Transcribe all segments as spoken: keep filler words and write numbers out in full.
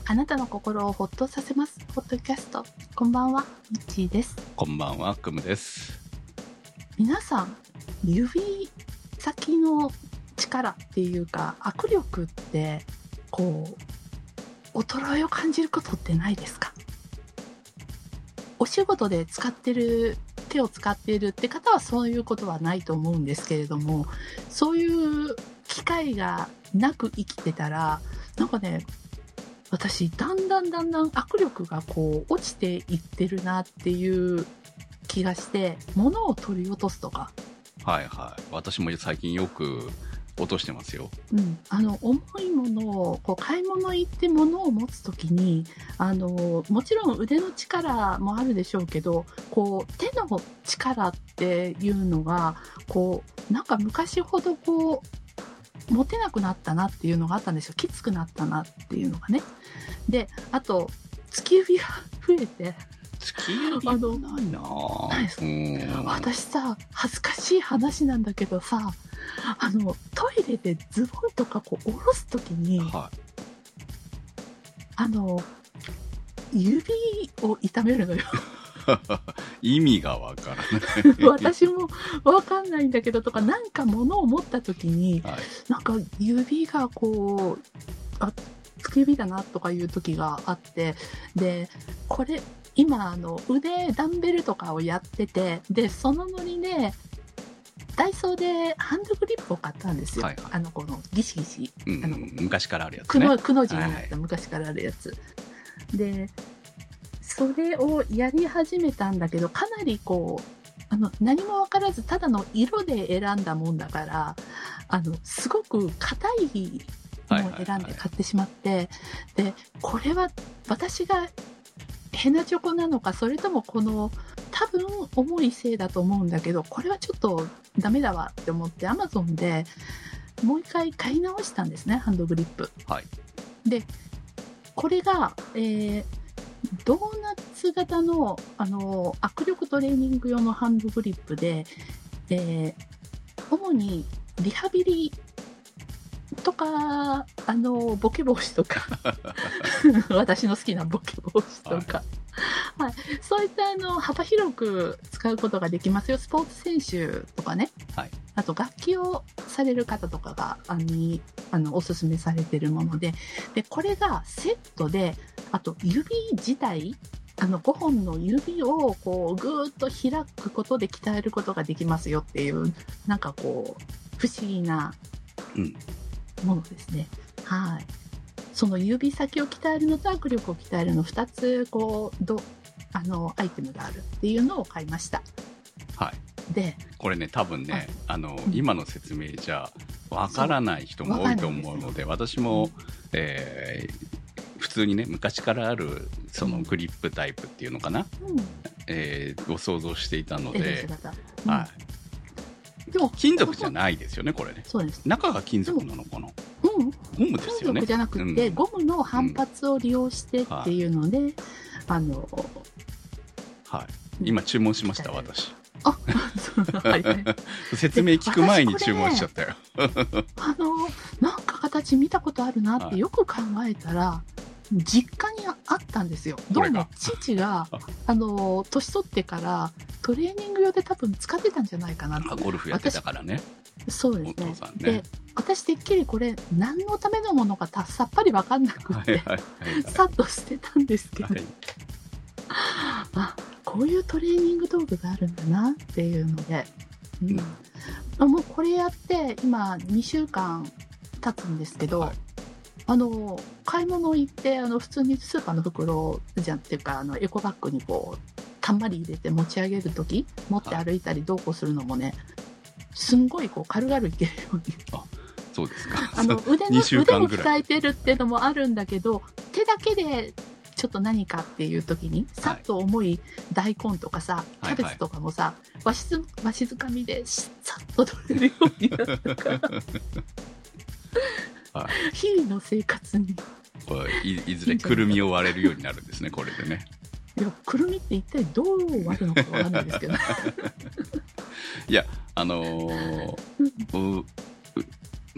あなたの心をほっとさせますポッドキャスト。こんばんは、ミッチーです。 こんばんは、クムです。 皆さん、指先の力っていうか握力ってこう衰えを感じることってないですか？お仕事で使ってる手を使っているって方はそういうことはないと思うんですけれども、そういう機会がなく生きてたらなんかね、私だんだんだんだん握力がこう落ちていってるなっていう気がして、物を取り落とすとか。 はいはい、私も最近よく落としてますよ。 うん、あの重いものをこう買い物行って物を持つときに、あのもちろん腕の力もあるでしょうけど、こう手の力っていうのがこうなんか昔ほどこう持てなくなったなっていうのがあったんですよ。きつくなったなっていうのがね。で、あと突き指が増えて、 突き指ないなぁ。 うん、私さ、恥ずかしい話なんだけどさ、あのトイレでズボンとかこう下ろすときに、はい、あの指を痛めるのよ。 意味がわからない私もわかんないんだけど、とかなんか物を持った時に、はい、なんか指がこうあ突き指だなとかいう時があって、でこれ今あの腕ダンベルとかをやってて、でそのノリでダイソーでハンドグリップを買ったんですよ、はいはい、あのこのギシギシ、 うん、 あの昔からあるやつね、 くの字になった昔からあるやつ、はいはい、でそれをやり始めたんだけど、かなりこうあの何も分からずただの色で選んだもんだから、あのすごく硬いのを選んで買ってしまって、はいはいはい、でこれは私がヘナチョコなのか、それともこの多分重いせいだと思うんだけど、これはちょっとダメだわって思って Amazon でもう一回買い直したんですね、ハンドグリップ、はい、でこれが、えー、ドーナツ型 の, あの握力トレーニング用のハンドグリップで、えー、主にリハビリとかあのボケ防止とか私の好きなボケ防止とか、はいはい、そういったあの幅広く使うことができますよ。スポーツ選手とかね、はい、あと楽器をされる方とかがあのあのおすすめされているもので、でこれがセットで、あと指自体あのごほんの指をこうぐーっと開くことで鍛えることができますよっていう、なんかこう不思議な、うんものですね。はい。その指先を鍛えるのと握力を鍛えるのふたつこうどあのアイテムがあるっていうのを買いました。 はい。で、これね多分ねあの、うん、今の説明じゃわからない人も多いと思うので、私も、うん、えー、普通にね昔からあるそのグリップタイプっていうのかな、うん、えー、を想像していたので、うん、はい。でも金属じゃないですよね、これね。そうです。中が金属なのかな。うん。ゴムですよね。金属じゃなくて、うん、ゴムの反発を利用してっていうので、うん、あの、 はい。今注文しました、私。 あ、そうはい、はい。 説明聞く前に注文しちゃったよ。 あの、なんか形見たことあるなってよく考えたら、はい、実家にあったんですよ。どうも父があの年取ってからトレーニング用で多分使ってたんじゃないかなと。 ゴルフやってたからね。 そうです ね, ねで私てっきりこれ何のためのものかさっぱり分かんなくて、はいはいはいはい、さっと捨てたんですけど、はい、あこういうトレーニング道具があるんだなっていうので、うんうん、もうこれやって今にしゅうかん経つんですけど、はい、あの買い物行ってあの普通にスーパーの袋じゃんっていうかあのエコバッグにこうたんまり入れて持ち上げるとき持って歩いたりどうこうするのもね、はい、すんごいこう軽々いけるように。 あそうですか。 あの腕の腕を鍛えてるっていうのもあるんだけど、手だけでちょっと何かっていう時にさっと重い大根とかさ、はい、キャベツとかもさ、はいはい、わしづわしづかみでさっと取れるようになったからはい、日々の生活にい, いずれくるみを割れるようになるんですね、これでね。 いやくるみって一体どう割るのかわからないですけどいやあのー、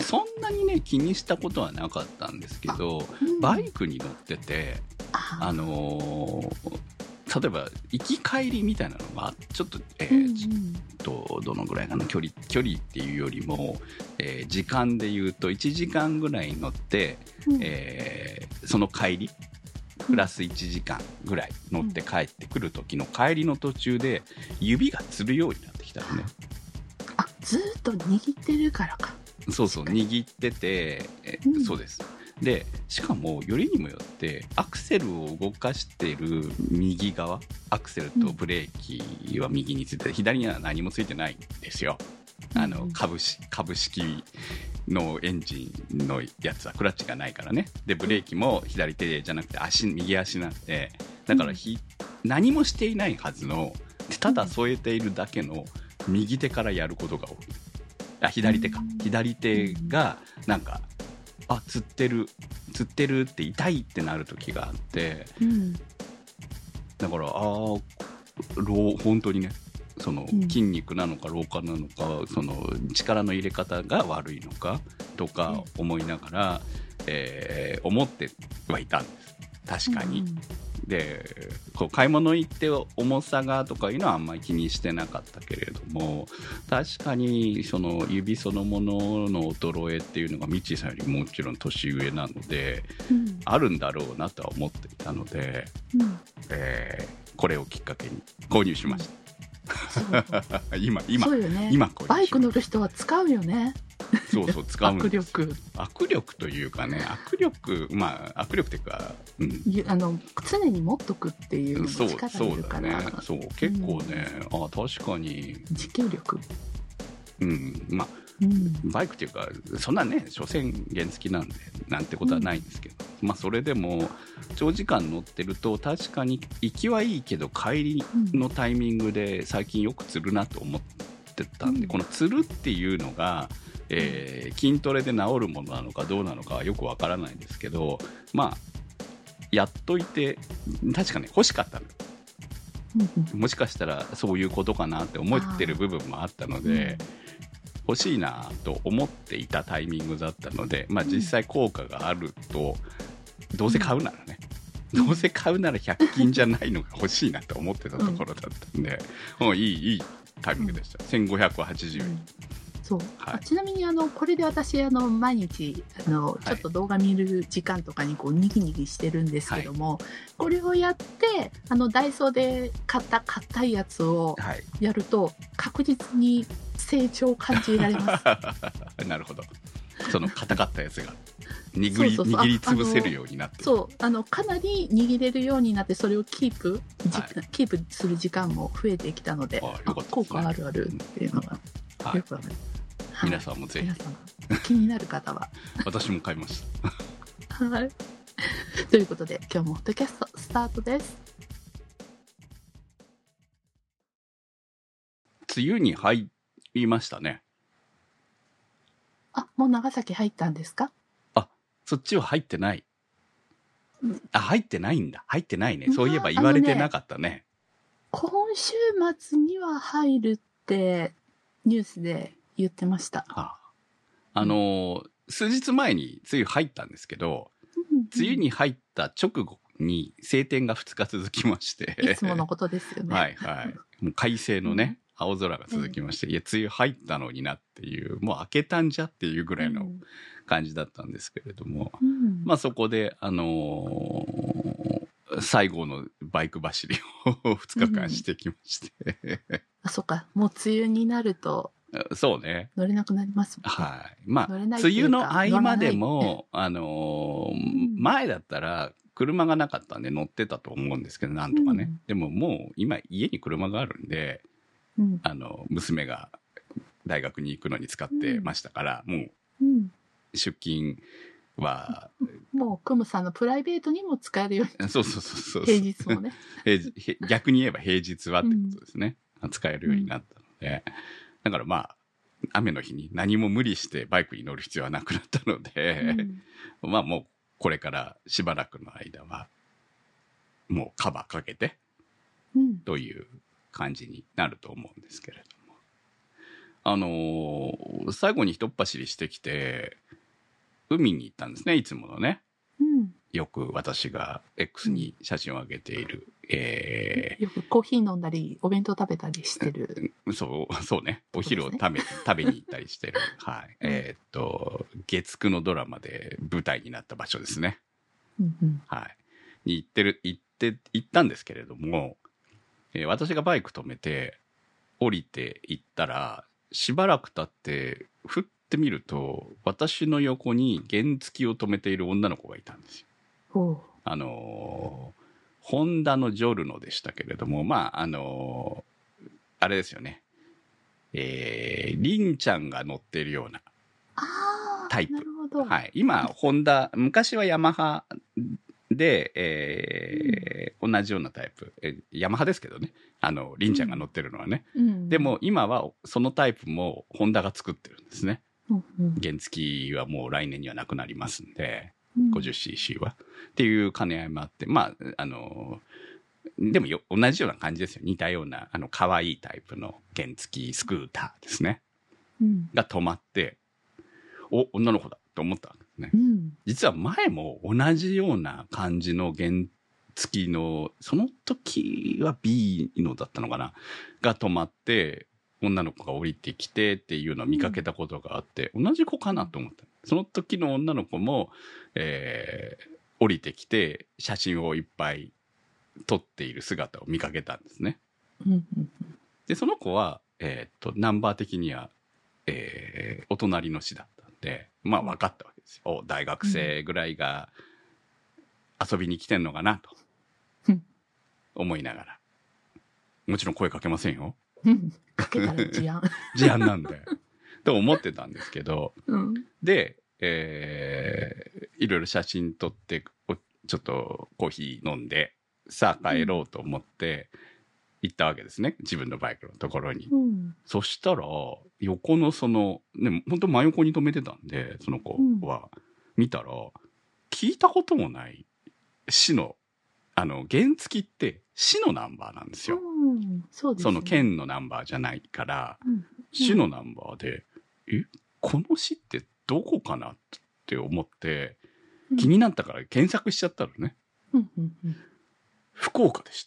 そんなにね気にしたことはなかったんですけど、うん、バイクに乗っててあのー、例えば行き帰りみたいなのがちょっと、えーうんうん、ちょっとどのぐらいかな距離距離っていうよりも、えー、時間でいうといちじかんぐらい乗って、うんえー、その帰りプラスいちじかんぐらい乗って帰ってくる時の帰りの途中で指がつるようになってきたのね。 あ、ずっと握ってるからか。 そうそう握ってて、え、うん、そうです。でしかもよりにもよってアクセルを動かしている右側アクセルとブレーキは右について、うん、左には何もついてないんですよ。あの株式、株式のエンジンのやつはクラッチがないからね。でブレーキも左手じゃなくて足右足なんで、だからひ、うん、何もしていないはずのただ添えているだけの右手からやることが多い。あ左手か、うん、左手がなんかあつってるつってるって痛いってなる時があって、うん、だからああ本当にねその筋肉なのか老化なのか、その力の入れ方が悪いのかとか思いながら、えー、思ってはいたんです確かに、うん、でこう買い物行って重さがとかいうのはあんまり気にしてなかったけれども、確かにその指そのものの衰えっていうのがミッチーさんよりもちろん年上なので、うん、あるんだろうなとは思っていたので、うんえー、これをきっかけに購入しました、うん今今そうよね、 今バイク乗る人は使うよね。 そうそう使うんです。 握力握力というかね握力まあ握力っていうか、 うん、あの常に持っとくっていうのも力いるから。 そうそうだね。そう結構ね、うん、あ確かに持久力うんまあ、うん、バイクっていうかそんなね所詮原付なんでなんてことはないんですけど、うん、まあそれでも長時間乗ってると確かに行きはいいけど帰りのタイミングで最近よく釣るなと思ってたんで、うん、この釣るっていうのが、えー、筋トレで治るものなのかどうなのかはよくわからないんですけど、まあやっといて確かね欲しかったの、うん、もしかしたらそういうことかなって思ってる部分もあったので、欲しいなと思っていたタイミングだったので、まあ、実際効果があると、うん、どうせ買うならね、うん、どうせ買うならひゃく均じゃないのが欲しいなと思ってたところだったんで、うん、もういいいいタイミングでした、うん、せんごひゃくはちじゅうえん、うんそうはい、ちなみにあのこれで私あの毎日あのちょっと動画見る時間とかにこうニギニギしてるんですけども、はい、これをやってあのダイソーで買った硬いやつをやると確実に成長を感じられますなるほど、その硬かったやつが握り、そうそうそう、握りつぶせるようになって、 そうあのかなり握れるようになって、それをキープ、はい、キープする時間も増えてきたので、ああ、ね、効果あるあるっていうのがよくわかる、 はい、皆さんもぜひ、皆さん気になる方は私も買いましたはいということで今日もホットキャストスタートです。 梅雨に入りましたね。 あ、もう長崎入ったんですか？ あ、そっちは入ってない。あ、入ってないんだ。入ってないね。そういえば言われてなかったね。ね、 今週末には入るってニュースで言ってました。 はあ、あのー、数日前に梅雨入ったんですけど、うんうん、梅雨に入った直後に晴天がふつか続きましていつものことですよねはいはい。もう快晴のね、うん、青空が続きまして、いや梅雨入ったのになっていう、もう明けたんじゃっていうぐらいの感じだったんですけれども、うん、まあそこであのー、最後のバイク走りをふつかかんしてきまして、うん、 あ、そっか、もう梅雨になるとそうね。 乗れなくなりますもんね。はい。まあ、梅雨の合間でも、あのーうん、前だったら車がなかったんで乗ってたと思うんですけど、なんとかね。うん、でももう今家に車があるんで、うん、あの、娘が大学に行くのに使ってましたから、うん、もう、出勤は、 もうクムさんのプライベートにも使えるように。 そうそうそうそう。 平日もね。 逆に言えば平日はってことですね。うん、使えるようになったので。だからまあ、雨の日に何も無理してバイクに乗る必要はなくなったので、うん、まあもうこれからしばらくの間は、もうカバーかけて、うん、という感じになると思うんですけれども。あのー、最後に一っ走りしてきて、 海に行ったんですね、いつものね。 うん。 よく私が X に写真を上げている。うん、えー、よくコーヒー飲んだり、お弁当食べたりしてる。 そう、そうね。お昼を食べ、ね、食べに行ったりしてる。はい。うん、えー、っと、月くのドラマで舞台になった場所ですね。 うんうん、 はい。に行ってる、行って、行ったんですけれども、えー、私がバイク止めて、降りて行ったら、しばらく経って、ふってみると、私の横に原付を止めている女の子がいたんですよ。 ほう。 あのー、ホンダのジョルノでしたけれども、まあ、あのー、あれですよね。えー、リンちゃんが乗ってるようなタイプ。 なるほど。 はい。今、ホンダ、昔はヤマハで、えーうん、同じようなタイプ。えヤマハですけどね。あの、リンちゃんが乗ってるのはね。 うん、 でも、今はそのタイプもホンダが作ってるんですね。 うんうん、 原付はもう来年にはなくなりますんで、 うん、 ごじゅっシーシー は。っていう兼ね合いもあって、まあ、あの、でもよ同じような感じですよ。似たような、あの、可愛いタイプの原付スクーターですね。 うん、 が止まって、お、女の子だと思ったんですね。 うん、 実は前も同じような感じの原付の、その時は B のだったのかなが止まって、女の子が降りてきてっていうのを見かけたことがあって、うん、同じ子かなと思った。その時の女の子も、えー、降りてきて写真をいっぱい撮っている姿を見かけたんですね。 うんうんうん、 で、その子は、えー、っと、ナンバー的には、えー、お隣の市だったんで、まあ分かったわけですよ。お、大学生ぐらいが遊びに来てんのかなと思いながら。もちろん声かけませんよ。 うん、かけたら事案。 事案なんで。と思ってたんですけど、 うん、 で、えー、いろいろ写真撮って、ちょっとコーヒー飲んで、さあ帰ろうと思って行ったわけですね。自分のバイクのところに。 うん、 そしたら、横のその、ね、本当真横に止めてたんで、その子は、うん、見たら、聞いたこともない市の、あの、原付って市のナンバーなんですよ。 うん、そうですね。 その県のナンバーじゃないから、うん、市のナンバーで、え、この市ってどこかなって思って、気になったから検索しちゃったのね。 うんうんうん、 福岡でした。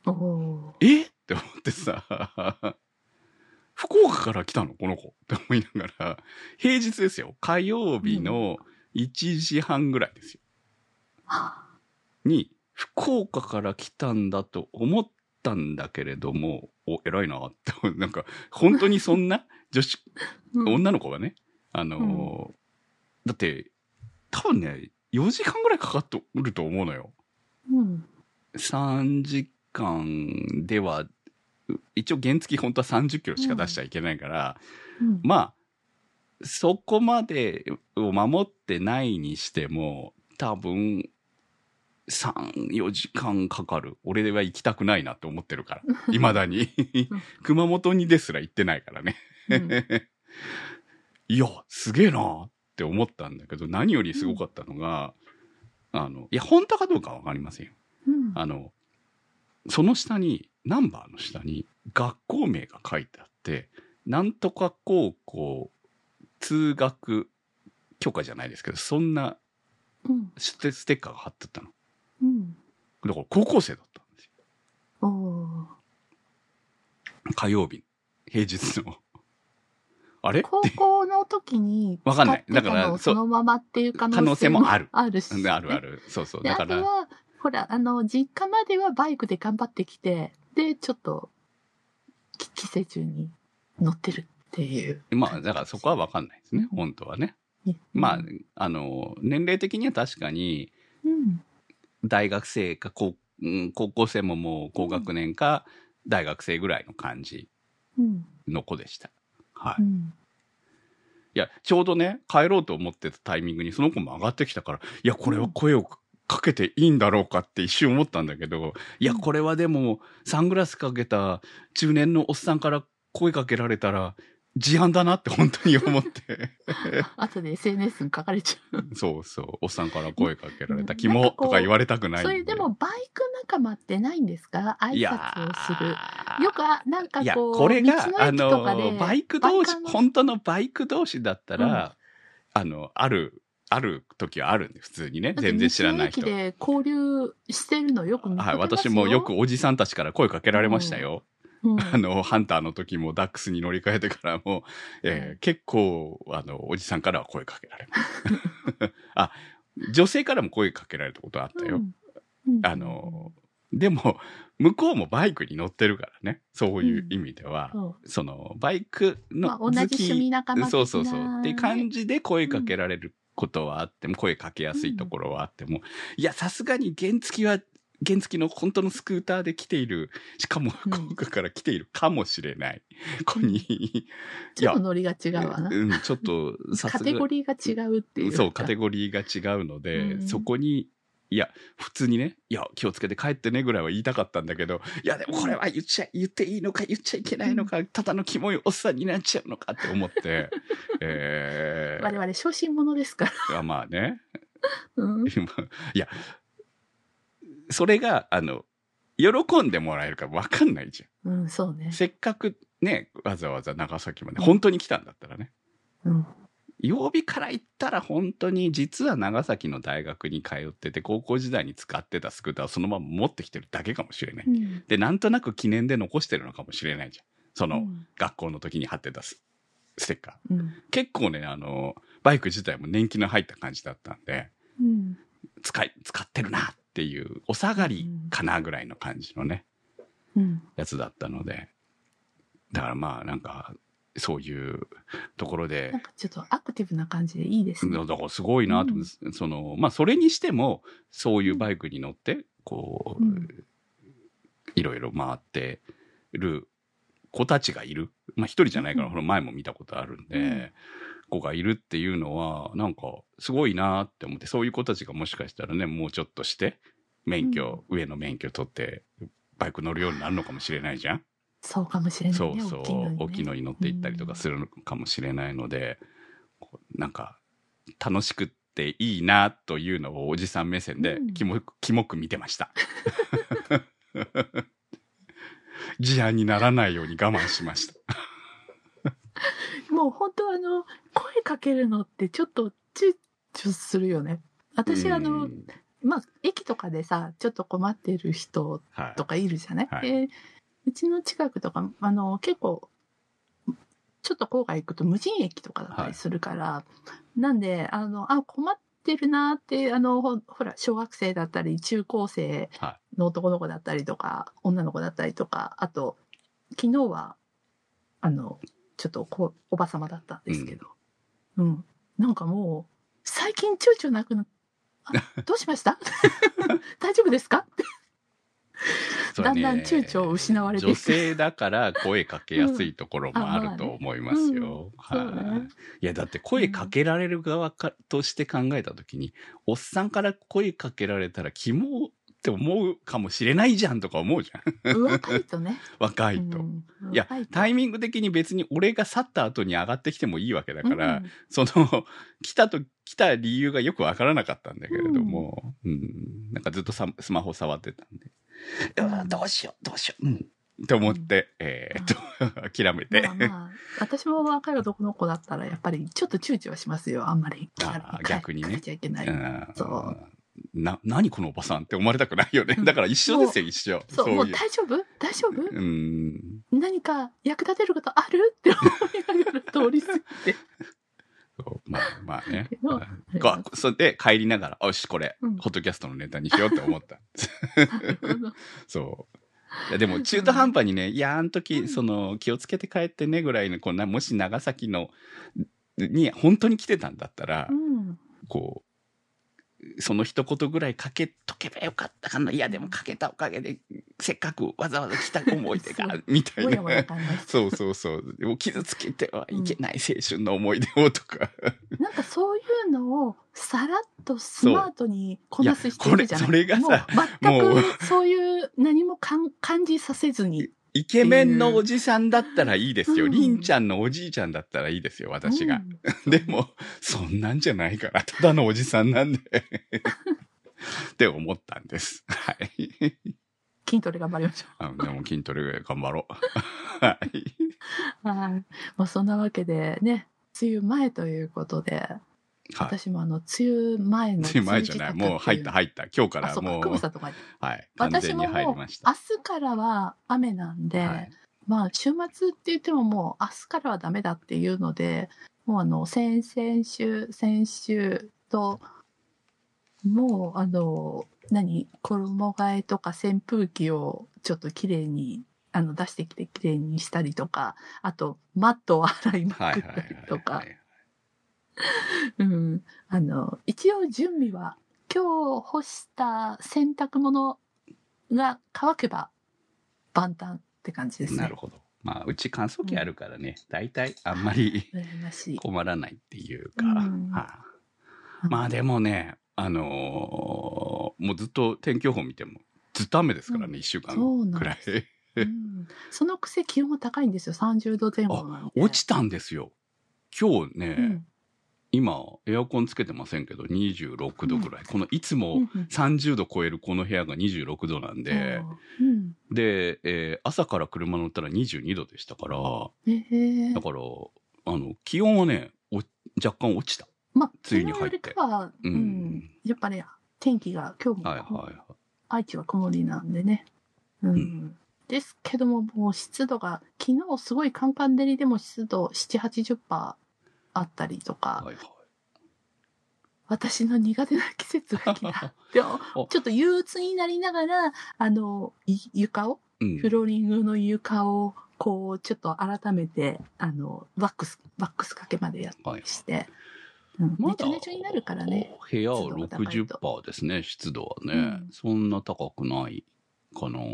おえって思ってさ、福岡から来たのこの子って思いながら、平日ですよ。火曜日のいちじはんぐらいですよ。うん、に、福岡から来たんだと思ったんだけれども、お、偉いなって、なんか、本当にそんな女子、うん、女の子がね、あのーうん、だって、多分ね、よじかんぐらいかかってると思うのよ。 うん、 さんじかんでは、一応原付本当はさんじゅっキロしか出しちゃいけないから、うん、まあ、そこまでを守ってないにしても、多分、さん、よじかんかかる。俺は行きたくないなって思ってるから。未だに。熊本にですら行ってないからね。うん、いや、すげえなって思ったんだけど、何よりすごかったのが、うん、あの、いや、本当かどうかはわかりませんよ。うん、あの、その下に、ナンバーの下に学校名が書いてあって、なんとか高校通学許可じゃないですけど、そんなステ、ステッカーが貼ってたの。うん、だから高校生だったんですよ。 お火曜日、平日の。あれ高校の時に使ってたのをそのままっていう可能性もある。あるし、ね。 あるある。そうそう。だから。 あとは、ほら、あの、実家まではバイクで頑張ってきて、で、ちょっと、帰省中に乗ってるっていう。 まあ、だからそこは分かんないですね、本当はね。うん、まあ、あの、年齢的には確かに、大学生か高、高校生ももう高学年か大学生ぐらいの感じの子でした。はい。うん、いや、ちょうどね、帰ろうと思ってたタイミングにその子も上がってきたから、いや、これは声をかけていいんだろうかって一瞬思ったんだけど、いや、これはでも、サングラスかけた中年のおっさんから声かけられたら、事案だなって本当に思って。 後で エスエヌエス に書かれちゃう。 そうそう。おっさんから声かけられた。キモとか言われたくないんで。 それでもバイク仲間ってないんですか？挨拶をする。よく、なんかこう、いや、 これが、あの、バイク同士、本当のバイク同士だったら、 あの、ある、ある時はあるんで、普通にね。全然知らない人。 道の駅で交流してるのよく見かけますよ。 はい、私もよくおじさんたちから声かけられましたよ。 うん、 あの、ハンターの時もダックスに乗り換えてからも、えー、結構、あの、おじさんからは声かけられます。あ、女性からも声かけられたことあったよ。 うんうん、 あの、でも、向こうもバイクに乗ってるからね。そういう意味では、うん、その、バイクの好き、まあ、同じ趣味仲間的な、 そうそうそう。っていう感じで声かけられることはあっても、声かけやすいところはあっても、うん、いや、さすがに原付は、原付の本当のスクーターで来ている、しかも福岡から来ているかもしれない子に、うん、 ちょっとノリが違うわな。 うん、ちょっとさすがカテゴリーが違うっていう。 そう、カテゴリーが違うので、うん、そこに、いや、普通にね、いや、気をつけて帰ってねぐらいは言いたかったんだけど、いや、でもこれは言っちゃ、言っていいのか言っちゃいけないのか、うん、ただのキモいおっさんになっちゃうのかって思って、えー、 我々小心者ですから。 いや、まあね。 うん、 いや、それが、あの、喜んでもらえるか分かんないじゃん。うん、そうね。 せっかくね、わざわざ長崎まで、本当に来たんだったらね。 うん。 曜日から言ったら本当に実は長崎の大学に通ってて高校時代に使ってたスクーターをそのまま持ってきてるだけかもしれない。うん、で、なんとなく記念で残してるのかもしれないじゃん。その、うん、学校の時に貼ってたステッカー、うん。結構ね、あの、バイク自体も年季の入った感じだったんで、うん、使い、使ってるなっていうお下がりかなぐらいの感じのね、うん、やつだったので、だからまあなんか、そういうところで。 なんかちょっとアクティブな感じでいいですね。 だからすごいなと思って、うん、その、まあそれにしても、そういうバイクに乗って、こう、うん、いろいろ回ってる子たちがいる。まあ一人じゃないから、この前も見たことあるんで、うん、子がいるっていうのは、なんかすごいなって思って、そういう子たちがもしかしたらね、もうちょっとして、免許、うん、上の免許取って、バイク乗るようになるのかもしれないじゃん。 そうかもしれないね。 そうそう、大きいのに乗っていったりとかするのかもしれないので、うん、なんか楽しくっていいなというのをおじさん目線でキモ、うん、キモく見てました。事案にならないように我慢しました。 もう本当あの声かけるのってちょっと躊躇するよね。私あの、まあ駅とかでさちょっと困ってる人とかいるじゃない。はいはい、うちの近くとか、あの、結構、ちょっと郊外行くと無人駅とかだったりするから、はい、なんで、あの、あ、困ってるなって、あの、ほ、ほら、小学生だったり、中高生の男の子だったりとか、はい、女の子だったりとか、あと、昨日は、あの、ちょっとこう、おばさまだったんですけど、うん、うん。なんかもう、最近躊躇なくな、あ、どうしました大丈夫ですかってだんだん躊躇を失われていく。 女性だから声かけやすいところもあると思いますよ。いや、だって声かけられる側かとして考えたときに、うん、おっさんから声かけられたらキモって思うかもしれないじゃんとか思うじゃん。 若いとね。 若いと。うん、いや、タイミング的に別に俺が去った後に上がってきてもいいわけだから、うん、その、来たと、来た理由がよくわからなかったんだけれども、うん、うん、なんかずっとさスマホ触ってたんで。うん、どうしよう、どうしよう。うん。と思って、うん、えー、っと、諦めて。 まあまあ、私も若い男の子だったら、やっぱりちょっと躊躇はしますよ、あんまり。 あ逆にね。 かけちゃいけない。うん、 そう。な、何このおばさんって思われたくないよね。だから一緒ですよ、一緒。 そう、そうもう大丈夫大丈夫うん。何か役立てることあるって思いながら通り過ぎて。 そうまあまあね。まあ、それで帰りながら、よし、これ、うん、ホットキャストのネタにしようって思った。そう。いやでも中途半端にね、うん、いや、あの時、うん、その、気をつけて帰ってねぐらいの、こんな、もし長崎の、に、本当に来てたんだったら、うん、こう、その一言ぐらいかけとけばよかったかな。いや、でもかけたおかげで、せっかくわざわざ来た思い出が、みたいな。そうそうそう。でも傷つけてはいけない青春の思い出をとか。 なんかそういうのをさらっとスマートにこなす人いるじゃない。 それがさ、 もう全くそういう何もかん感じさせずに。 イケメンのおじさんだったらいいですよ。り、うんちゃんのおじいちゃんだったらいいですよ、私が。うん、でも、そんなんじゃないから、ただのおじさんなんで。って思ったんです。はい。 筋トレ頑張りましょう。 あでも筋トレ頑張ろう。はい。 はい。まあそんなわけでね、梅雨前ということで、 はい、 私もあの、梅雨前の梅雨前じゃない。もう入った入った。今日からもう。 久保さんとかはい。完全に入りました。 明日からは雨なんで、はい、まあ、週末って言ってももう明日からはダメだっていうので、もうあの、先々週、先週と、もうあの、何衣替えとか扇風機をちょっときれいにあの出してきてきれいにしたりとか、あとマットを洗いまくったりとか、うん、あの一応準備は今日干した洗濯物が乾けば万端って感じですね。 なるほど。まあうち乾燥機あるからね、うん、大体あんまり困らないっていうか、うんはあ、まあでもね、あのー、もうずっと天気予報見てもずっと雨ですからね、うん、いっしゅうかんくらい。 うん、そのくせ気温が高いんですよ、さんじゅうどぜん後なんで。 落ちたんですよ。今日ね、うん、今エアコンつけてませんけどにじゅうろくどぐらい、うん、このいつもさんじゅうど超えるこの部屋がにじゅうろくどなんで、うん、で、えー、朝から車乗ったらにじゅうにどでしたから、えー、だからあの気温はね若干落ちた。 まあ、梅雨に入って昨日よりかは、うんうん、やっぱね天気が今日も、はいはいはい、愛知は曇りなんでね、うんうん、ですけどももう湿度が昨日すごいカンカン照りでも湿度 ななじゅう、はちじゅっパーセント あったりとか、はいはい、私の苦手な季節が来たでもちょっと憂鬱になりながらあの床を、うん、フローリングの床をこうちょっと改めてあのワックスワックスかけまでやったりして、はいうん、ネチョネチョになるからね。 部屋は ろくじゅっパーセント ですね、湿度はね、うん、そんな高くないかな、うん、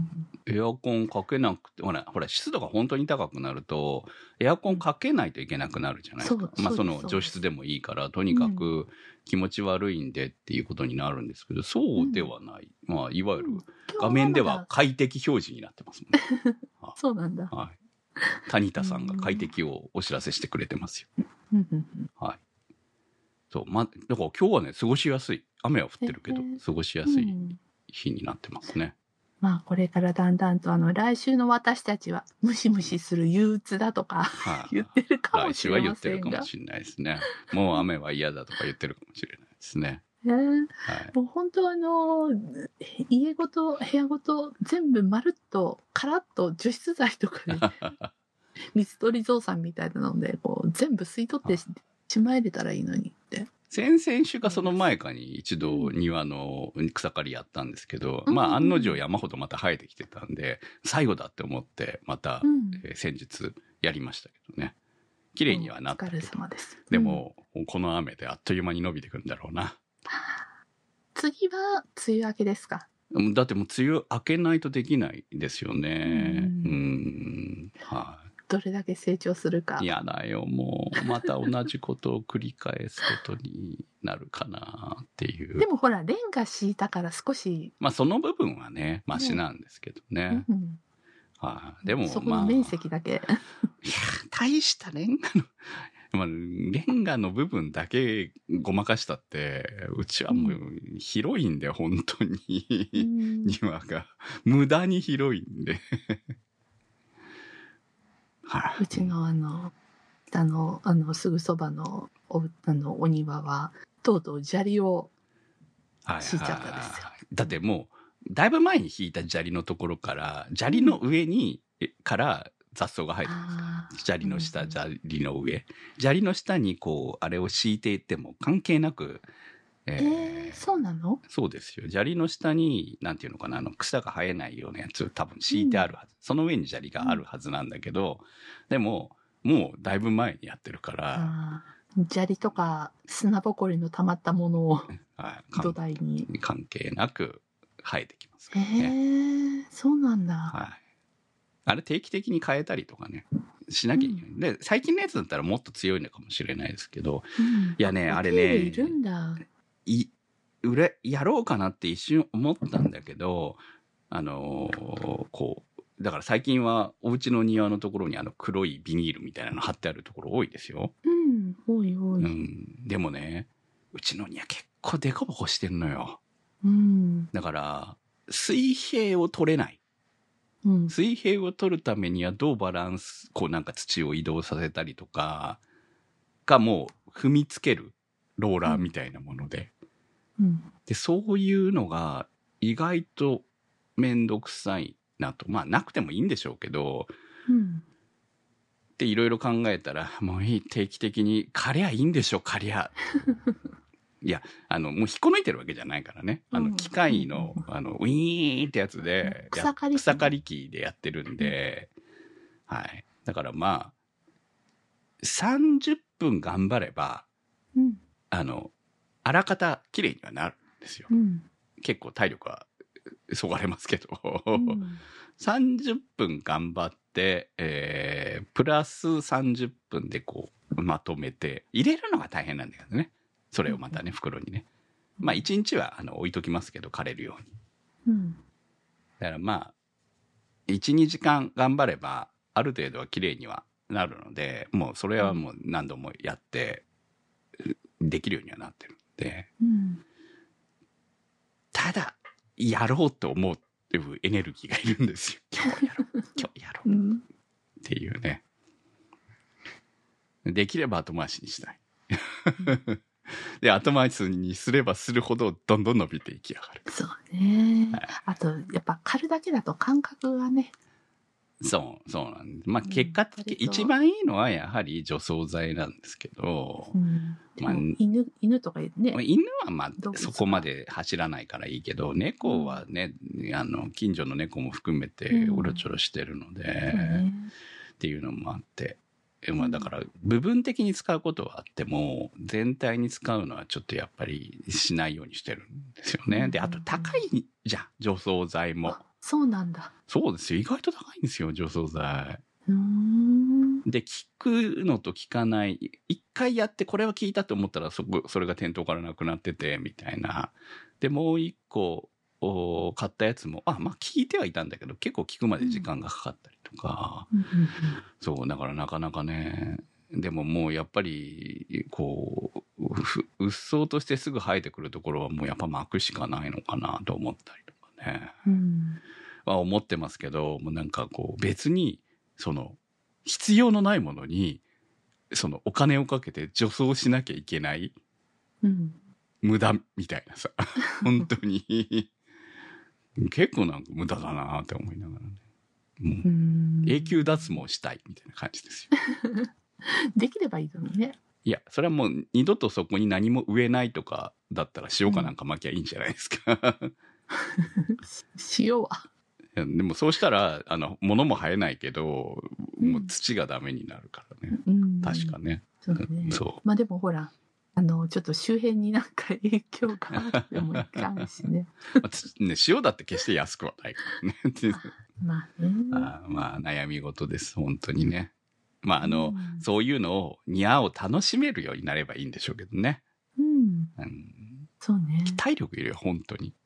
エアコンかけなくてほらほら湿度が本当に高くなるとエアコンかけないといけなくなるじゃないですか、うん、まあその除湿でもいいからとにかく気持ち悪いんでっていうことになるんですけど、そうではない、うん、まあいわゆる画面では快適表示になってますもんねそうなんだ、 はい、谷田さんが快適をお知らせしてくれてますよはい。そう、ま、だから今日はね、過ごしやすい。雨は降ってるけど、過ごしやすい日になってますね。 うん、まあ、これからだんだんと、あの、来週の私たちは、ムシムシする憂鬱だとか、はあ、言ってるかもしれませんが。来週は言ってるかもしれないですね。もう雨は嫌だとか言ってるかもしれないですね。えーはい、もう本当あの、家ごと、部屋ごと、全部まるっと、カラッと除湿剤とかで、水鳥ゾウさんみたいなのでこう全部吸い取ってしまえれたらいいのにって。 先々週かその前かに一度庭の草刈りやったんですけど、うん、まあ案の定山ほどまた生えてきてたんで最後だって思ってまた、うんえー、先日やりましたけどね、綺麗にはなったけど、お疲れ様です、うん、でもこの雨であっという間に伸びてくるんだろうな。 次は梅雨明けですか？ だってもう梅雨明けないとできないですよね。うん、うんはい、 どれだけ成長するか。 いやだよ、もうまた同じことを繰り返すことになるかなっていうでもほらレンガ敷いたから少しまあその部分はねマシなんですけどね、うんうんはあ、でもそこの面積だけ、 まあ、いや大したレンガのまあ、レンガの部分だけごまかしたってうちはもう広いんで、うん、本当に、うん、庭が無駄に広いんではあ、うちのあのあのあのすぐそばの お, あのお庭はとうとう砂利を敷いちゃったんですよ、はいはいはい、 だってもうだいぶ前に引いた砂利のところから砂利の上に、うん、から雑草が生えてます。砂利の下、砂利の上、砂利の下にこうあれを敷いていっても関係なく、 えーえー、そうなの？ そうですよ。砂利の下になんていうのかな、あの草が生えないようなやつ多分敷いてあるはず、うん、その上に砂利があるはずなんだけど、うん、でももうだいぶ前にやってるから、 砂利とか砂ぼこりの溜まったものを土台に関係なく生えてきますからね。 えー、そうなんだ。 はい。あれ定期的に変えたりとかねしなきゃいけない、うん、で最近のやつだったらもっと強いのかもしれないですけど、うん、いやねあれねいるんだい売やろうかなって一瞬思ったんだけどあのー、こうだから最近はお家の庭のところにあの黒いビニールみたいなの貼ってあるところ多いですよ。 うん多い多い、 うん、でもねうちの庭結構デコボコしてんのよ、 うん、 だから水平を取れない、うん、水平を取るためにはどうバランスこうなんか土を移動させたりとかがもう踏みつけるローラーみたいなもので、 うん、 でそういうのが意外とめんどくさいなと。まあなくてもいいんでしょうけど、 うん、 っていろいろ考えたら、もういい、定期的に借りゃいいんでしょ、借りゃ。いや、あの、もう引っこ抜いてるわけじゃないからね。あの、機械の、うん、あの、ウィーンってやつで、 草刈り機、 草刈り機でやってるんで、うん、はい。だからまあ、さんじゅっぷん頑張れば、うん、あの、あらかた綺麗にはなるんですよ。うん、結構体力はそがれますけど、うん、さんじゅっぷん頑張って、えー、プラスさんじゅっぷんでこう、まとめて、入れるのが大変なんだけどね。それをまたね、袋にね。まあ、いちにちはあの置いときますけど、枯れるように。うん、だからまあ、いち、にじかん頑張れば、ある程度は綺麗にはなるので、もうそれはもう何度もやって、できるようにはなってるんで。うん、ただ、やろうと思うっていうエネルギーがいるんですよ。今日やろう。今日やろう。うん、っていうね。できれば後回しにしたい。で、後回しにすればするほどどんどん伸びていきやがる。 そうね。はい、あと、やっぱ刈るだけだと感覚がね。 そう、そうなんです。まあ結果的、うん、一番いいのはやはり除草剤なんですけど、うん、 まあ、犬、犬とかね。 犬はまあそこまで走らないからいいけど、猫はね、うん、あの、近所の猫も含めてうろちょろしてるので、うん、っていうのもあって、まあだから部分的に使うことはあっても全体に使うのはちょっとやっぱりしないようにしてるんですよね。で、あと高いじゃん、除草剤も。 そうなんだ。 そうですよ。意外と高いんですよ、除草剤。うーんで、効くのと効かない。一回やってこれは効いたと思ったらそこ、それが店頭からなくなってて、みたいな。で、もう一個、買ったやつも、あ、まあ効いてはいたんだけど、結構効くまで時間がかかったりとか。うん、そう、だからなかなかね。でももうやっぱり、こう、うっそうとしてすぐ生えてくるところはもうやっぱ巻くしかないのかなと思ったりとかね。うんは思ってますけど、もうなんかこう別にその必要のないものにそのお金をかけて除草しなきゃいけない、うん、無駄みたいなさ本当に結構なんか無駄だなって思いながらね、もううん永久脱毛したいみたいな感じですよできればいいのにね。 いやそれはもう二度とそこに何も植えないとかだったら塩かなんか巻きゃいいんじゃないですか、うん、 塩はでもそうしたらあの物も生えないけど、うん、もう土がダメになるからね、うん、確かね。 そうね。そうまあでもほらあのちょっと周辺になんか影響があってもいかんしね。 ね塩だって決して安くはないからね。 まあね。 あまあ悩み事です本当にね。まああの、うん、そういうのを庭を楽しめるようになればいいんでしょうけどね。うん。うん、そうね。体力いるよ本当に。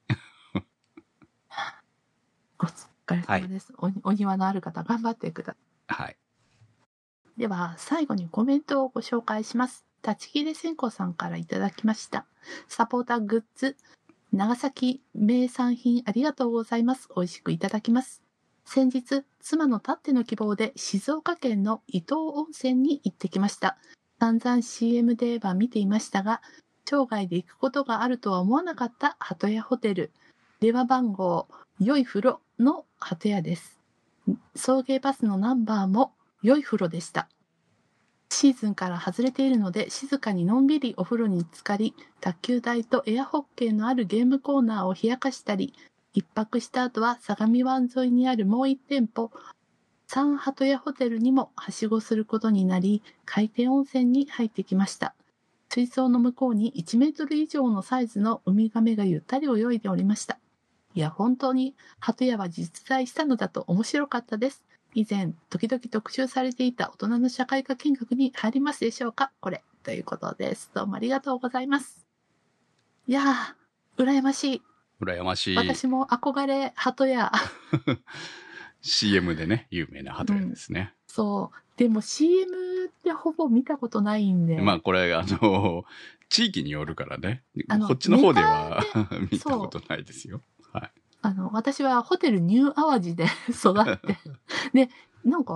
お疲れ様です、はい、お, お庭のある方頑張ってください。はい。では最後にコメントをご紹介します。立ち切れ線香さんからいただきました。サポーターグッズ長崎名産品ありがとうございます。美味しくいただきます。先日妻のたっての希望で静岡県の伊東温泉に行ってきました。散々 シーエム では見ていましたが生涯で行くことがあるとは思わなかった鳩屋ホテル。電話番号良い風呂の鳩屋です。送迎バスのナンバーも良い風呂でした。シーズンから外れているので静かにのんびりお風呂に浸かり、卓球台とエアホッケーのあるゲームコーナーを冷やかしたり、一泊した後は相模湾沿いにあるもう一店舗、サンハトヤホテルにもはしごすることになり、海底温泉に入ってきました。水槽の向こうにいちメートル以上のサイズのウミガメがゆったり泳いでおりました。いや、本当に鳩屋は実在したのだと面白かったです。以前、時々特集されていた大人の社会科見学に入りますでしょうかこれ。ということです。どうもありがとうございます。いやー、羨ましい。 羨ましい。 私も憧れ、鳩屋。 シーエム でね、有名な鳩屋ですね、 うん。そう。でも シーエム ってほぼ見たことないんで。 まあこれ、あの、地域によるからね。こっちの方では見たことないですよ。はい。 あの、私はホテルニューアワジで育って。で、なんか、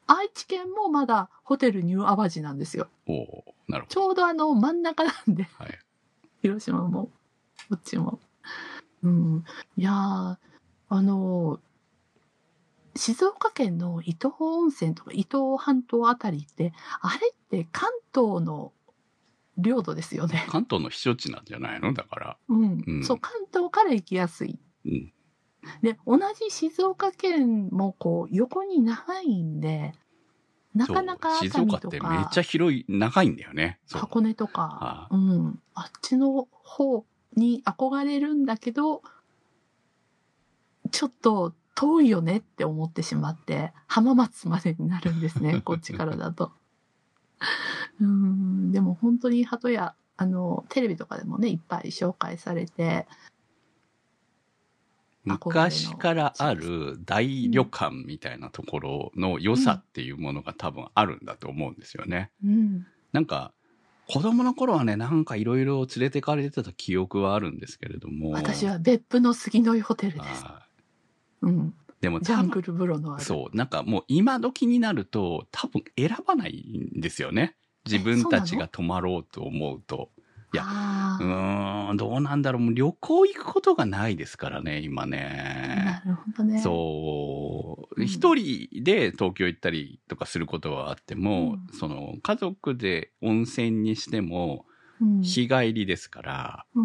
愛知県もまだホテルニュー淡路なんですよ。 おお、なるほど。 ちょうどあの真ん中なんで、 はい、 広島もこっちも。うん、いやー、あの静岡県の伊東温泉とか伊東半島あたりって、あれって関東の領土ですよね。 関東の避暑地なんじゃないのだから。 うん。 うん、 そう、関東から行きやすい。 うん、 で、同じ静岡県もこう、横に長いんで、なかなか熱静岡海とか、 ってめっちゃ広い、長いんだよね。 箱根とか、 はあ、 うん。あっちの方に憧れるんだけど、ちょっと遠いよねって思ってしまって、浜松までになるんですね、こっちからだと。うん、でも本当に鳩屋、あの、テレビとかでもね、いっぱい紹介されて、 昔からある大旅館みたいなところの良さっていうものが多分あるんだと思うんですよね。 うん、 なんか、子供の頃はね、なんかいろいろ連れてかれてた記憶はあるんですけれども。 私は別府の杉の湯ホテルです。うん。 でもジャングル風呂のある。 そう、なんかもう今時になると多分選ばないんですよね。自分たちが泊まろうと思うと。いや、うーん、どうなんだろう。もう旅行行くことがないですからね、今ね。 なるほどね。 そう。一、うん、人で東京行ったりとかすることはあっても、うん、その家族で温泉にしても、日帰りですから、うん、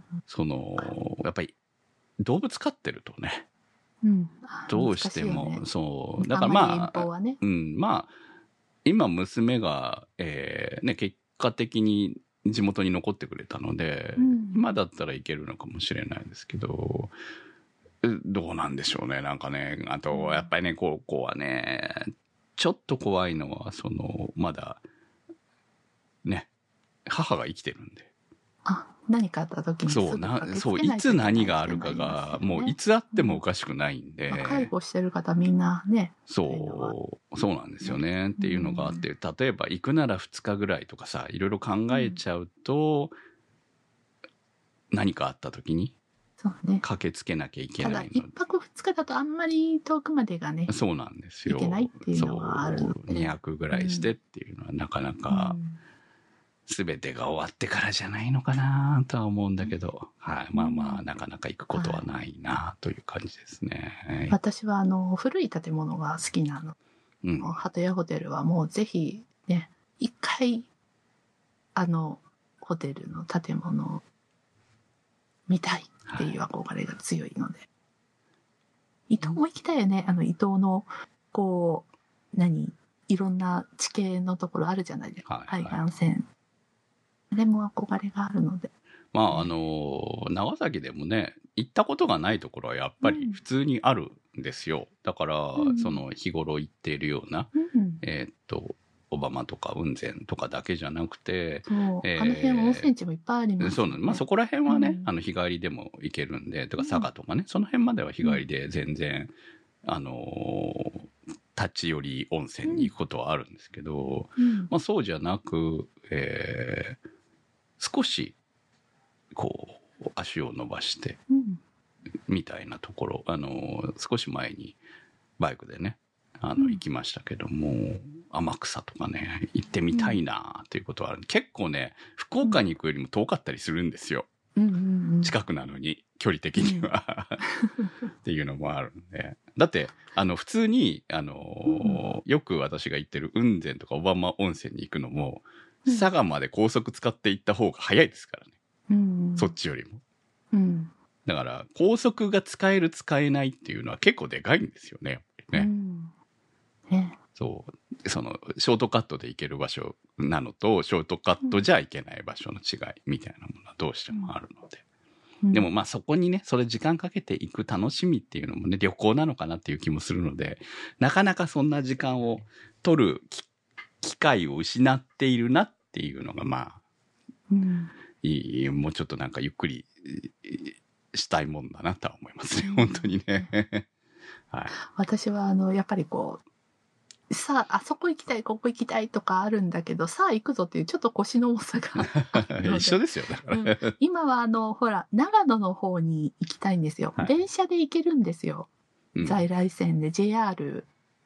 その、やっぱり動物飼ってるとね、 うん、 どうしても、ね、そう。だからまあ、あね、うん、まあ、今娘が、えー、ね、結果的に地元に残ってくれたので、うん、今だったらいけるのかもしれないですけど、どうなんでしょうね。なんかね、あと、やっぱりね、ここはね、ちょっと怖いのは、その、まだ、ね、母が生きてるんで。 あ、何かあった時にそうな、そう、いつ何があるかが、ね、もういつあってもおかしくないんで。 うん、介護してる方みんなね。 そう、そうなんですよね。っていうのがあって、例えば行くならふつかぐらいとかさ、いろいろ考えちゃうと、うん、何かあった時に、 そうね。 駆けつけなきゃいけないので。 ただ、一泊二日だとあんまり遠くまでがね。 そうなんですよ。 いけないっていうのがあるので。 そう、にひゃくぐらいしてっていうのはなかなか、すべてが終わってからじゃないのかなとは思うんだけど、うん、はい。まあまあ、なかなか行くことはないなという感じですね。はい、 私は、あの、古い建物が好きなの。うん。鳩屋ホテルはもうぜひ、ね、一回、あの、ホテルの建物を見たいっていう憧れが強いので。はい、伊東も行きたいよね。あの、伊東の、こう、何いろんな地形のところあるじゃないですか。はいはい、海岸線。あれも憧れがあるので。 まあ、あの、長崎でもね、行ったことがないところはやっぱり普通にあるんですよ。うん、だから、うん、その日頃行っているような、うん、えー、っと、小浜とか雲仙とかだけじゃなくて、 そう、えー、あの辺温泉地もいっぱいあります、ね。 そうなんです。まあそこら辺はね、うん、あの日帰りでも行けるんで、とか佐賀とかね、その辺までは日帰りで全然、あのー、立ち寄り温泉に行くことはあるんですけど、うん、まあそうじゃなく、えー、少しこう足を伸ばして、うん、みたいなところ、あの少し前にバイクでねあの、うん、行きましたけども、天草とかね行ってみたいなということはある、うん、結構ね福岡に行くよりも遠かったりするんですよ、うんうんうん、近くなのに距離的には、うん、っていうのもあるんで、だってあの普通にあの、うん、よく私が行ってる雲仙とか小浜温泉に行くのも佐賀まで高速使って行った方が早いですからね、うん、そっちよりも、うん、だから高速が使える使えないっていうのは結構でかいんですよねやっぱりね、うんね、そうそのショートカットで行ける場所なのとショートカットじゃ行けない場所の違いみたいなものはどうしてもあるので、うん、でもまあそこにねそれ時間かけて行く楽しみっていうのもね旅行なのかなっていう気もするので、なかなかそんな時間を取る機会を失っているなっていうのがまあ、うん、いいもうちょっとなんかゆっくりしたいもんだなとは思いますね、うん、本当にね、はい、私はあのやっぱりこうさああそこ行きたいここ行きたいとかあるんだけど、さあ行くぞっていうちょっと腰の重さが一緒ですよだから、うん、 今はあのほら長野の方に行きたいんですよ、はい、電車で行けるんですよ、うん、在来線で ジェイアール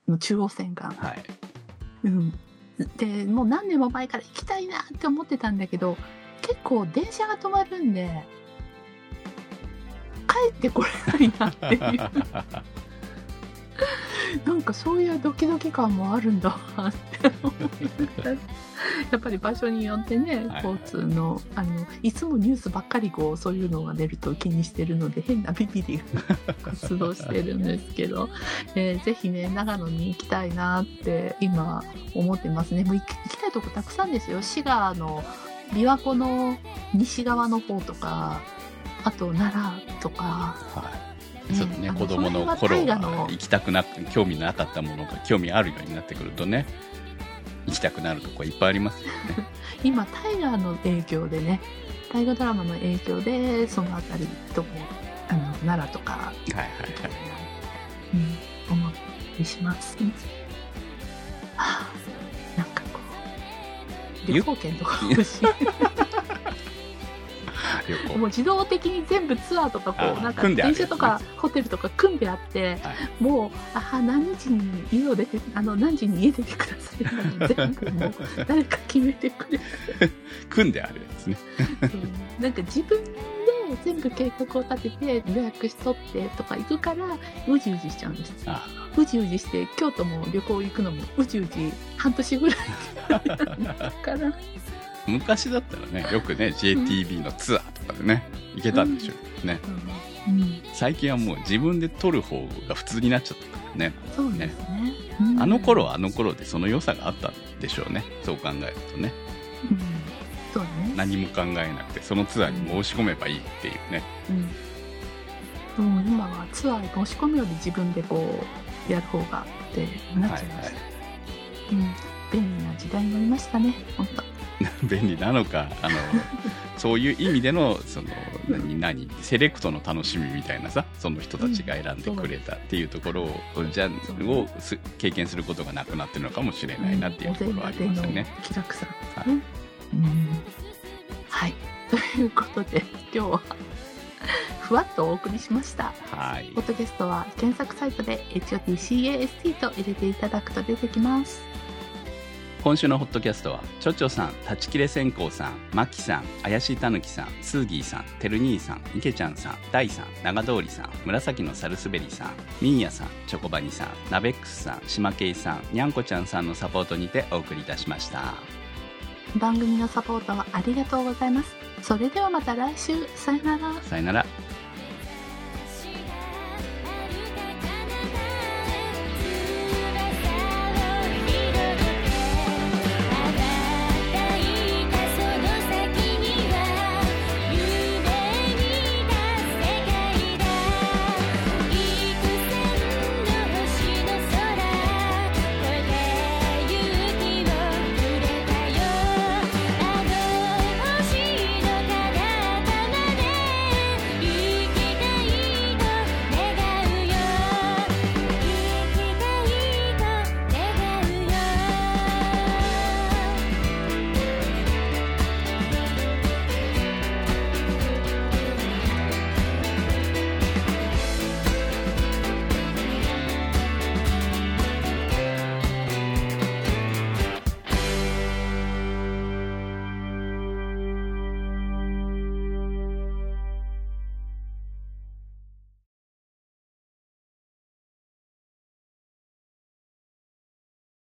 の中央線が、 はい、 うん、でもう何年も前から行きたいなって思ってたんだけど、結構電車が止まるんで帰ってこれないなっていうなんかそういうドキドキ感もあるんだって思いながらやっぱり場所によってね、交通の、あのいつもニュースばっかりこうそういうのが出ると気にしてるので変なビビリが発動してるんですけど、えー、ぜひね長野に行きたいなって今思ってますね。もう行き、行きたいとこたくさんですよ。滋賀の琵琶湖の西側の方とか、あと奈良とか、 はいね、そうね、子供の頃は行きたくなく興味なかったものが興味あるようになってくるとね、行きたくなるとこいっぱいありますよね今タイガーの影響でね、大河ドラマの影響でそのあたりともあの奈良とか、はいはいはい、うん、思ったりします、ね、はあ、なんかこう旅行券とか欲しいもう自動的に全部ツアーとかこうなんか電車とかホテルとか組んであって、はい、もうあ何時に家を出てあの何時に家出てくださいって全部もう誰か決めてくれ組んであるやつねなんか自分で全部計画を立てて予約しとってとか行くからうじうじしちゃうんです。ああうじうじして京都も旅行行くのもうじうじ半年ぐらいだから昔だったらねよくね ジェイティービー のツアーとかでね、うん、行けたんでしょうね、うんうん、最近はもう自分で撮る方が普通になっちゃったからね。 そうですね、 うん、あの頃はあの頃でその良さがあったんでしょうね、そう考えるとね、 うん、そうね、 何も考えなくてそのツアーに申し込めばいいっていうね、 うん、もう今はツアーに申し込むより自分でこうやる方がってなっちゃいました、はいはい、うん、便利な時代になりましたね本当便利なのかあのそういう意味でのその何何セレクトの楽しみみたいなさ、その人たちが選んでくれたっていうところを、うん、じゃを経験することがなくなってるのかもしれないなっていうところはありますよね、 うん、気楽さ、はい、うん、はい、ということで今日はふわっとお送りしました。はい、ポッドキャストは検索サイトで エイチオーティーシーエーエスティー と入れていただくと出てきます。 今週のホットキャストはちょちょさん、たちきれ線香さん、まきさん、あやしたぬきさん、スーギーさん、てる兄さん、いけちゃんさん、だいさん、長通りさん、紫のサルスベリさん、みーやさん、チョコバニさん、ナベックスさん、しまけいさん、にゃんこちゃんさんのサポートにてお送りいたしました。 番組のサポートはありがとうございます。それではまた来週、さよなら。 さよなら。